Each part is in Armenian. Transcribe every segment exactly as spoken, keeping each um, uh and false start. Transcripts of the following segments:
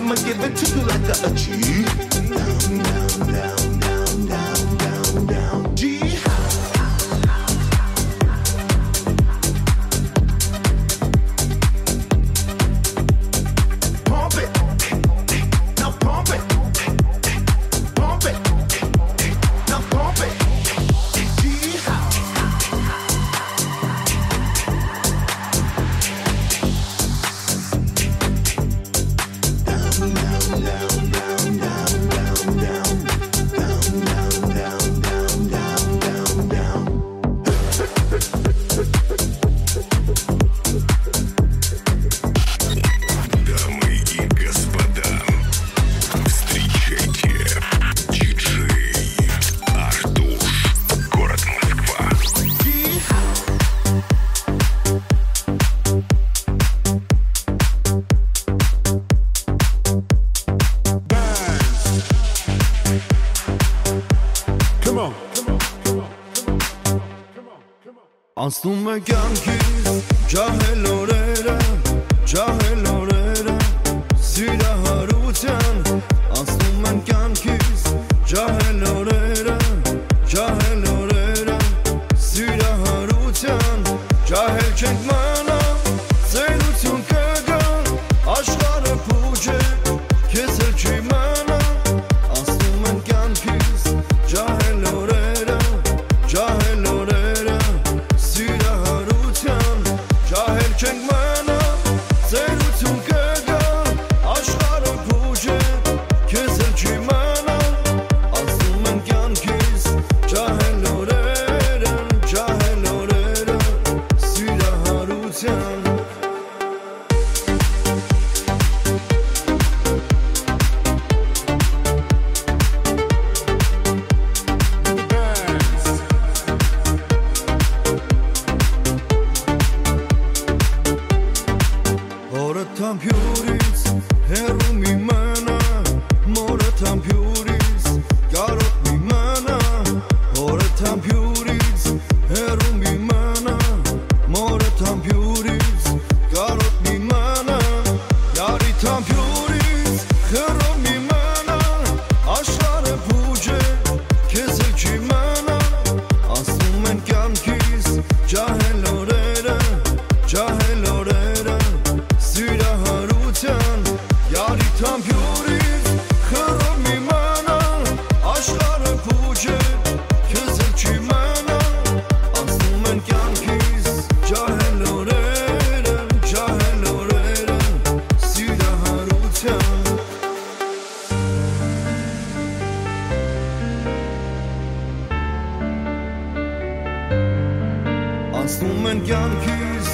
I'ma give it to you like a, a G. Down, down, down, down, down, down, down. G. Անցնում է կյանքից ջահել օրերը, ջահել օրերը, սիրահարության Անցնում են կյանքից ջահել օրերը, ջահել օրերը, սիրահարության Ջահել չենք մնա, ծերություն կգա, աշխարհը փուչ է, քեզ էլ չի մնա Անցնում են կյանքից ջահել օրերը, ջահել օրերը Ջահել չենք մնա, ծերություն կգա, աշխարհը փուչ է, քեզ էլ չի մնա Անցնում են կյանքից ջահել օրերը, ջահել օրերը, սիրահարության Թամփյուրից հեռու մի մնա, մորը թամփյուրից կարոտ մի մնա, հորը թամփյուրից հեռու մի մնա, մորը թամփյուրից կարոտ մի մնա, յարի թամփյուրից հեռու մի մնա, աշխարհը փուչ է, քեզ էլ չի մնա, անցնում են կյանքից ջահել օրերը, ջահել օրերը Սիրահարության յարի թամփյուրից խռով մի մնա աշխարհը փուչ է քեզ էլ չի մնա անցնում են կյանքից ջահել օրերը ջահել օրերը սիրահարության անցնում են կյանքից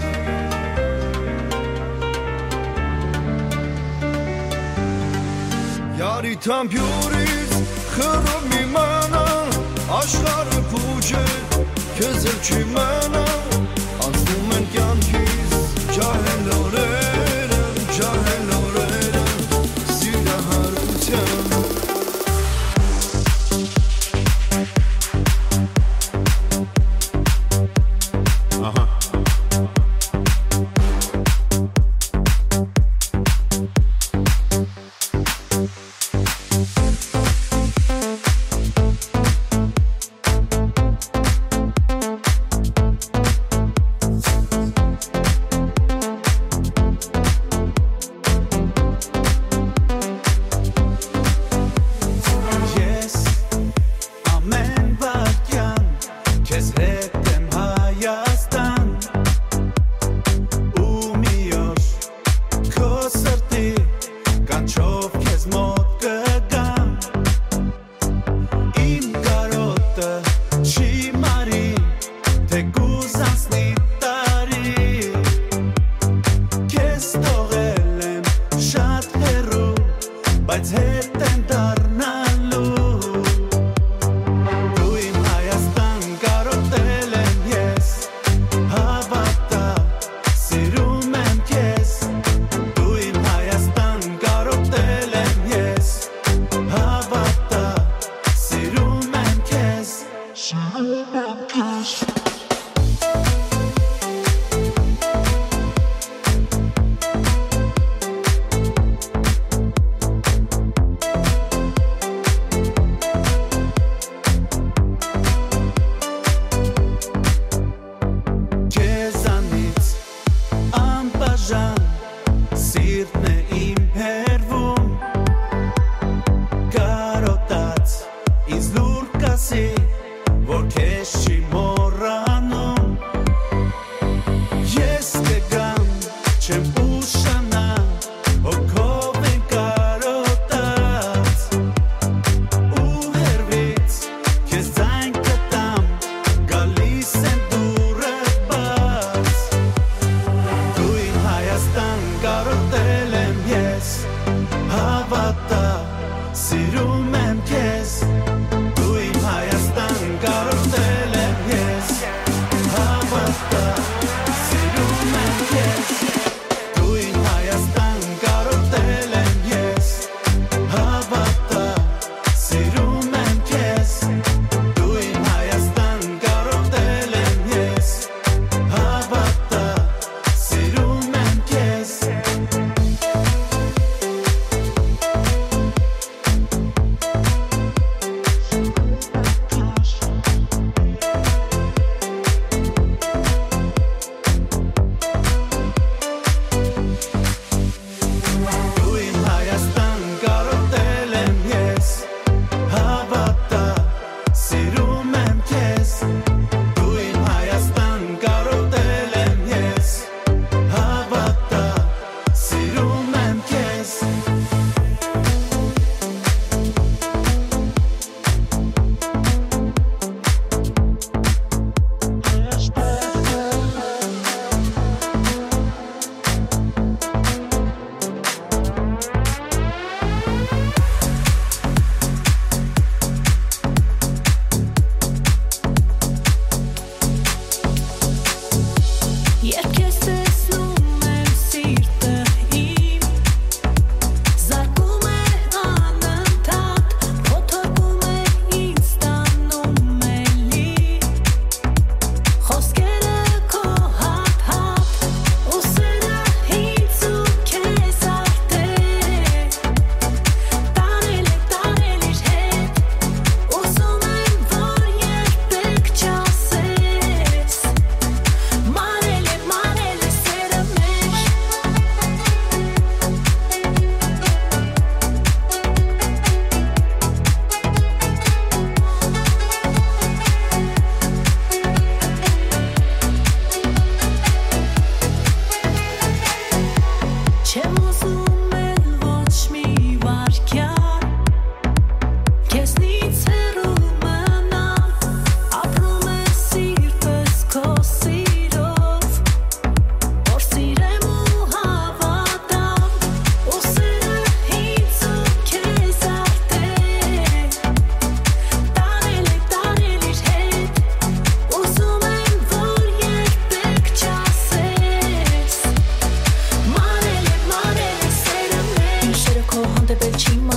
Յարի թամփյուրից խռով մի մնա աշխարհը փուչ է քեզ էլ չի մնա անցնում են կյանքից ջահել օրերը ջահել օրերը սիրահարության Ահա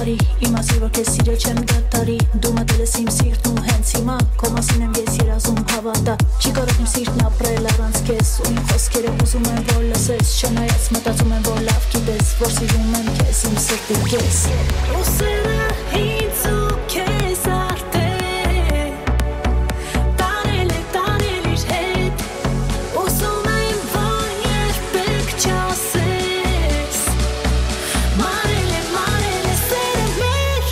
տարի Իմ ասի որ կեզ սիրել չեմ դատարի Դու մտել ես իմ սիրտն ու հենց հիմա Քո մասին եմ ես երազում հավատա Չի կարող իմ սիրտն ապրել առանց կեզ Ու իմ խոսքերը ուզում եմ որ լսես Չնայած մտածում եմ որ լավ գիտես Որ սիրում եմ կեզ իմ սրտի կեզ Ուսերը ինձ ու կեզ արդեն Տարել է տարել իր հետ Ուսում եմ որ երբեք չասես Մարել է մարել է սերը մեր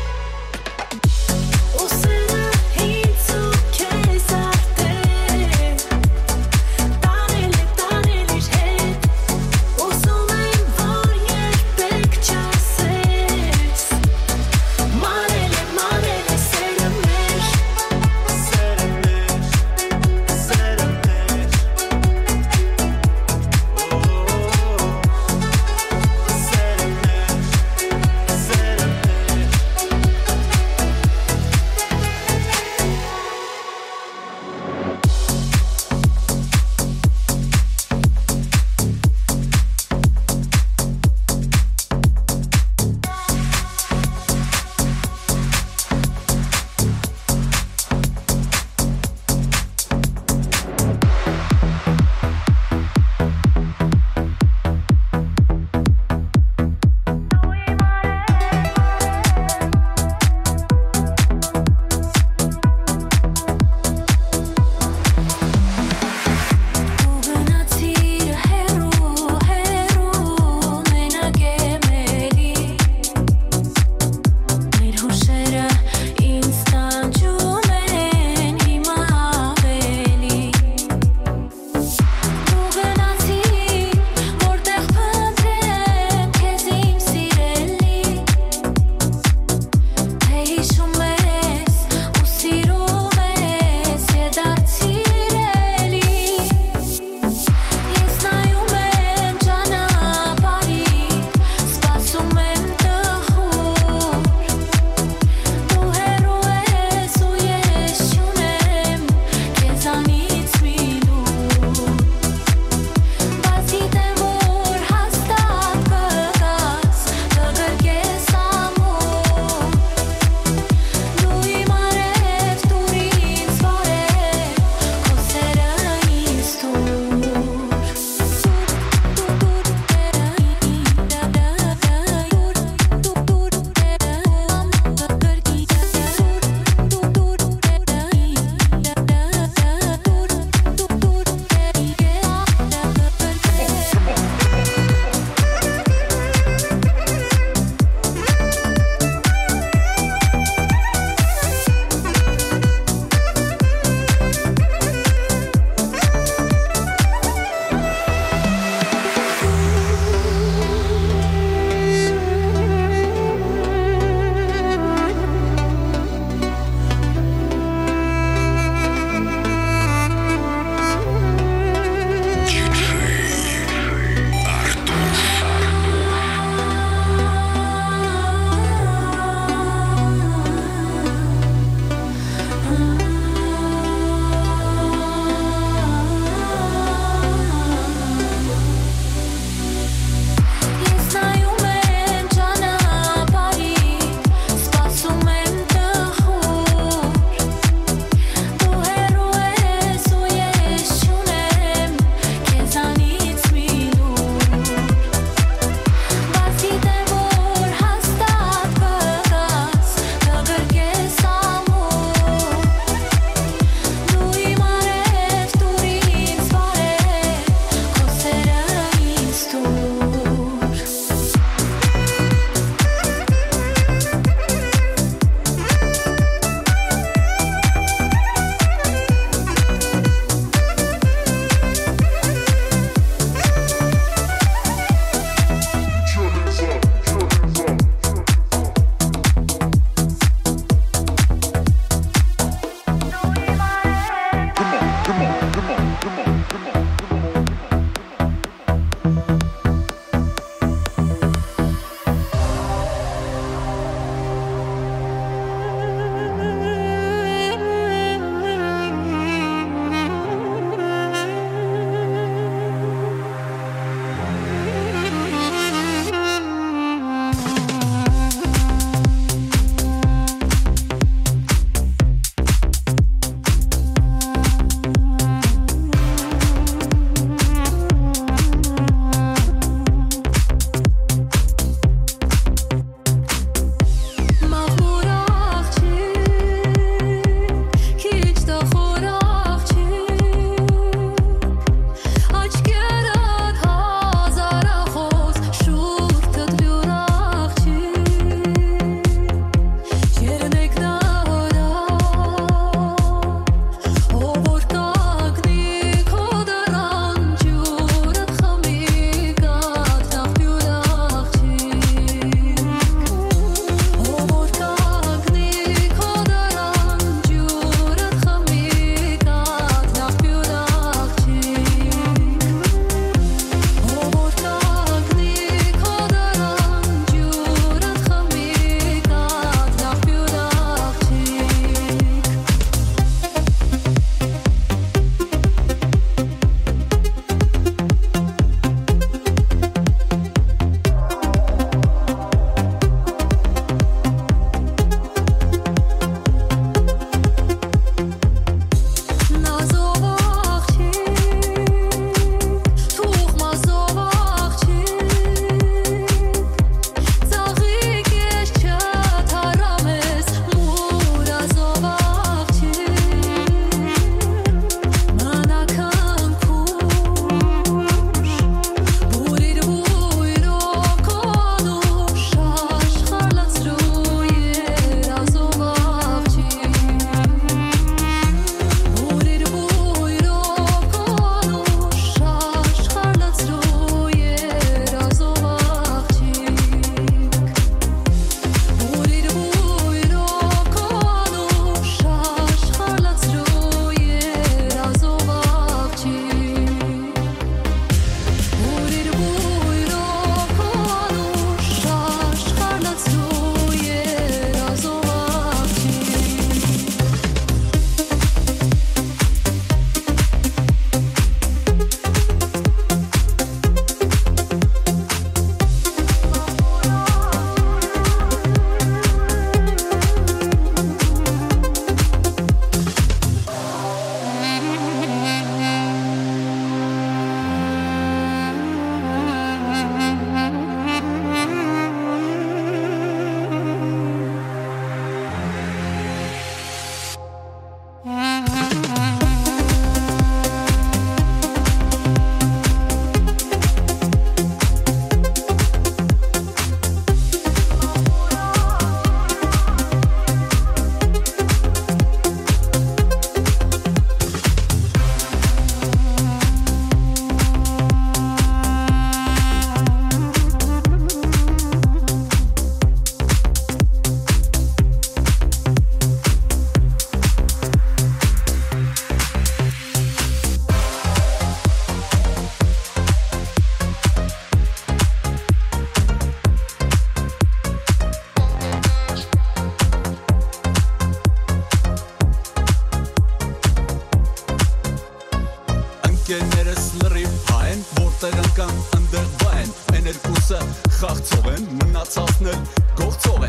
Ուսերը ինձ ու կեզ արդեն Տարել է տարել իր հետ Ուսում եմ որ երբեք չասես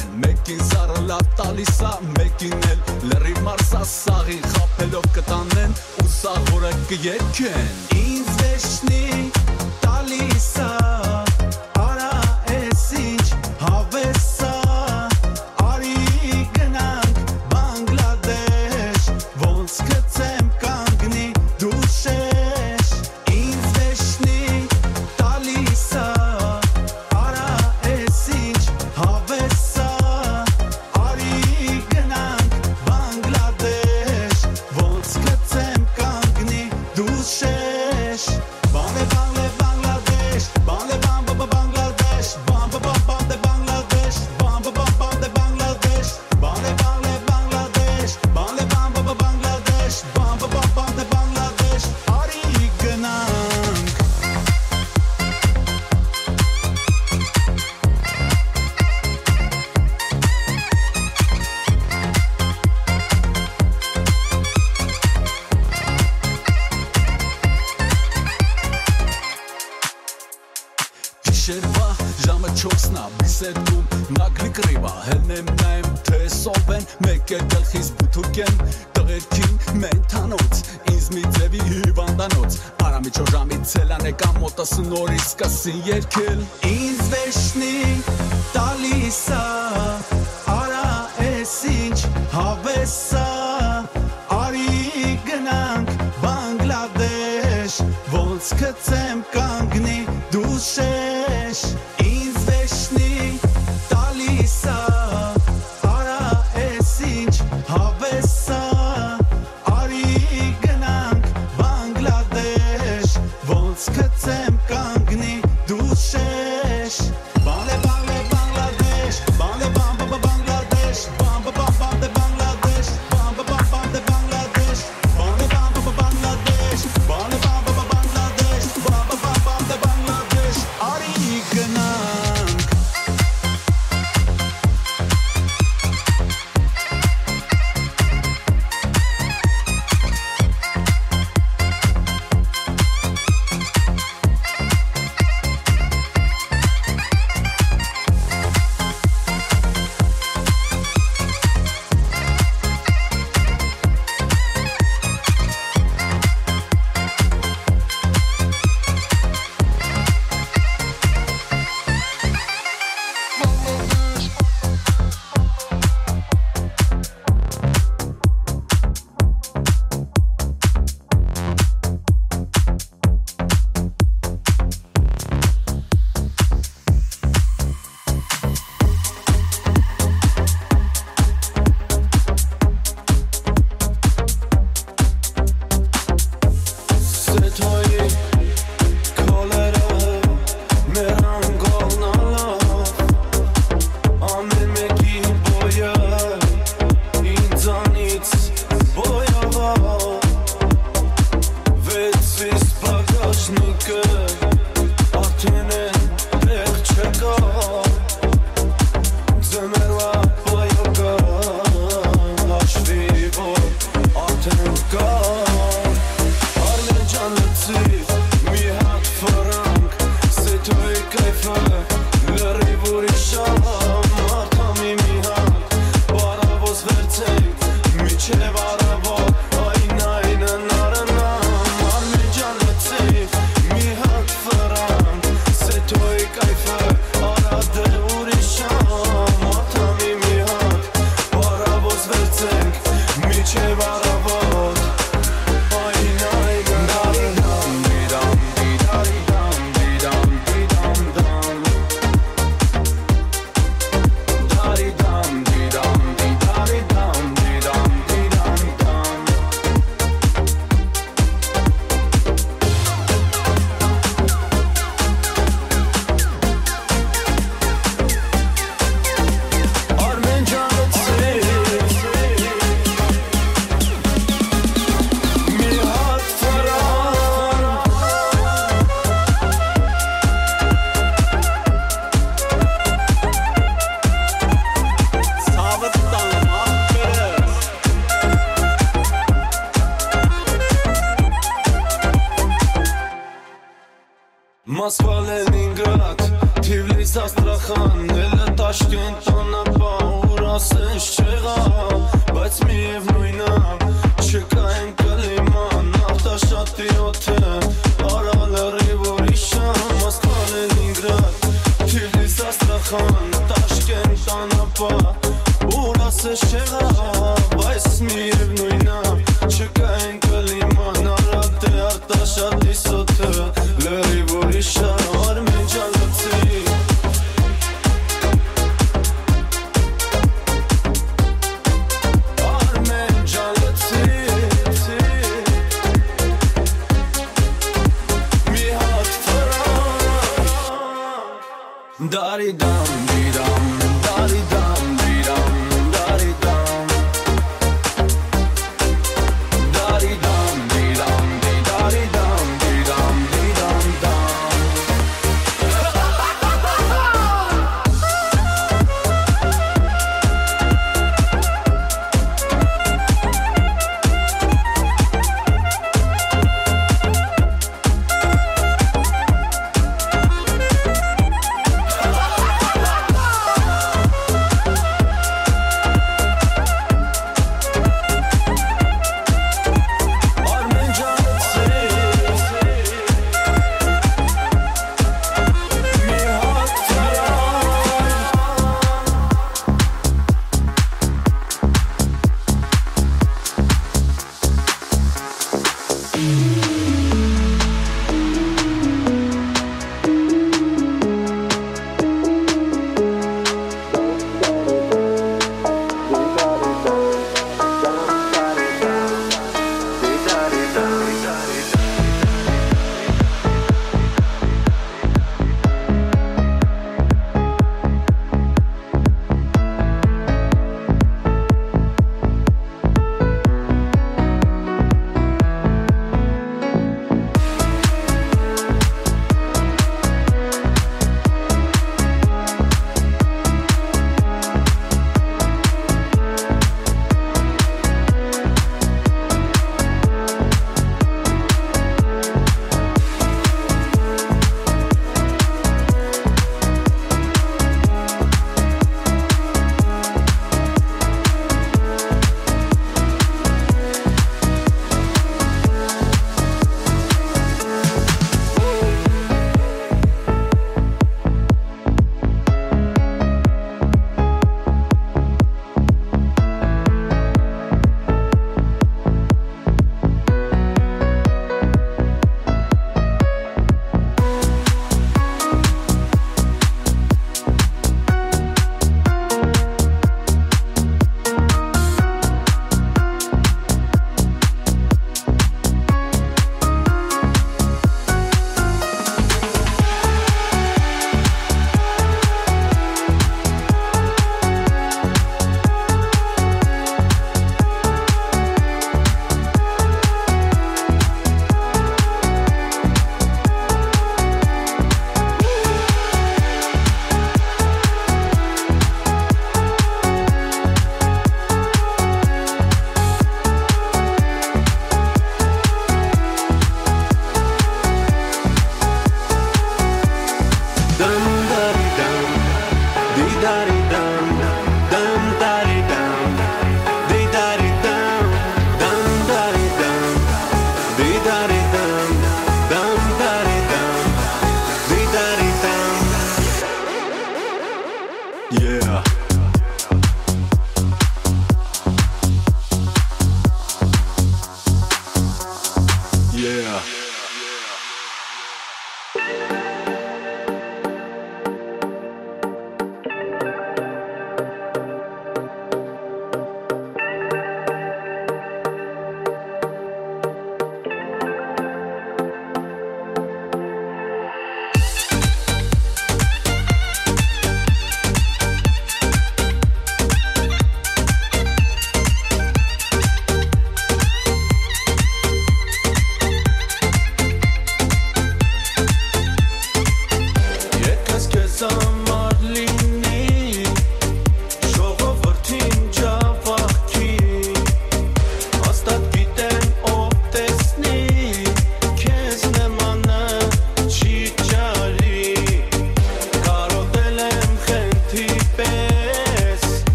են Մեկին սարը լավ տալիս ա Մեկին էլ լրի մարսա սաղին Խապելով կտանեն ու սաղորը կերքեն Ինձ վեշնի տալիս ա Արա ես ինչ հավես ա Արի գնանք Բանգլադեշ Ոնց կծեմ կանգնի դու շեշ Ինձ վեշնի տալիս ա Արա ես ինչ հավես ա Արի գնանք Բանգլադեշ Ոնց կծեմ կանգնի դու շեշ Բանդե բանդե Բանգլադեշ Բանդե բանդե Բանգլադեշ Բանդե բանդե Բանգլադեշ Բանդե բանդե Բանգլադեշ Բանդե բանդե Բանգլադեշ Բանդե բանդե Բանգլադեշ Բանդե բանդե Բանգլադեշ Արի գնանք Գիշերվա ժամը չորսն ա բիսեդում նագրի կռիվա հելնեմ նայեմ թե սով են մեկ է գլխիս բութուկ են տղերքին մենթանոց ինձ մի ձևի հիվանդանոց արամիջո ժամից ցելանեկա մոտս նորից սկսին երկել ինձ վեշնի տալիս ա արա ես ինչ հավես ա արի գնանք Բանգլադեշ ոնց կծեմ կանգնի դու շեշ ինձ վեշնի տալիս ա արա ես ինչ հավես ա արի գնանք Բանգլադեշ ոնց կծեմ կանգնի դու շեշ Բանդե բանդե Բանգլադեշ Բանդե բանդե Բանգլադեշ Բանդե բանդե Բանգլադեշ Բանդե բանդե Բանգլադեշ Բանդե բանդե Բանգլադեշ Բանդե բանդե Բանգլադեշ Բանդե բանդե Բանգլադեշ Արի գնանք Սեթոյի քոլերը մերան գոլնալով ամեն մեկի բոյը ինձանից բոյավով վեցիս բագաժնիկը արդեն են տեղ չկա ձմերվա բոյոգա հաշվի որ արդեն կա մի հատ ֆրանկ Սեթոյի կայֆը լրիվ ուրիշամ Մարդամի մի հատ Բարավոս վերցենք Միչև արավոտ Այն այնը նարնամ Արմեջան լծիվ Մի հատ ֆրանկ Սեթոյի կայֆը Արադը ուրիշամ Մարդամի մի հատ Բարավոս վերցենք Միչև արավոտ Այն այնը Moskva, Leningrad, Tiflis, Astrachan, Ele Tashkent, Anapa ازش چقدر